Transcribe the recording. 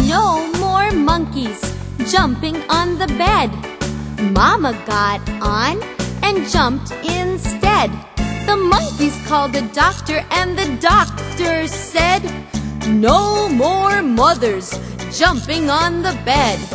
No more monkeys jumping on the bed. Mama got on and jumped instead. The monkeys called the doctor, and the doctor said, no more mothers jumping on the bed.